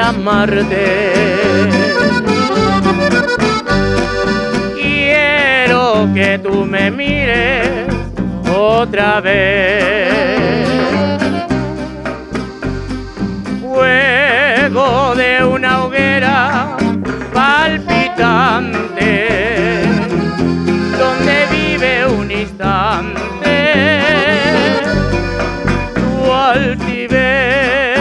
amarte. Quiero que tú me mires otra vez. Fuego de una hoguera palpitante, donde vive un instante tu altivez.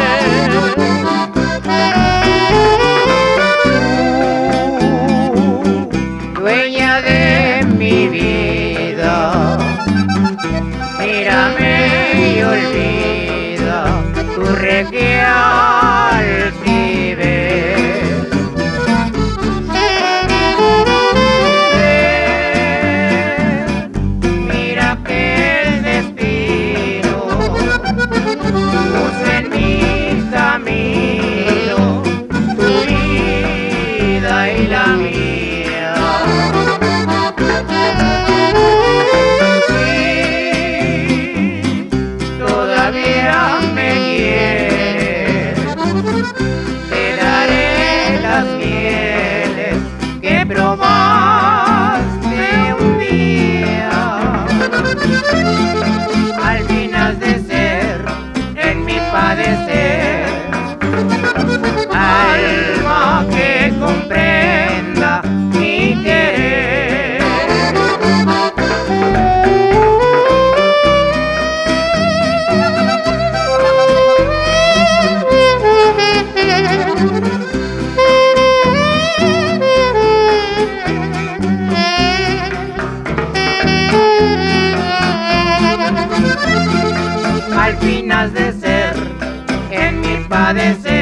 Dueña de mi vida, mírame y olvida tu regia altivez. Mira que el destino puso en mi camino tu vida y la mía. Todavía me quieres, te daré las mieles que probaste un día. Al fin has de ser en mi padecer, alma que comprenda mi querer. Al fin has de ser en mi padecer.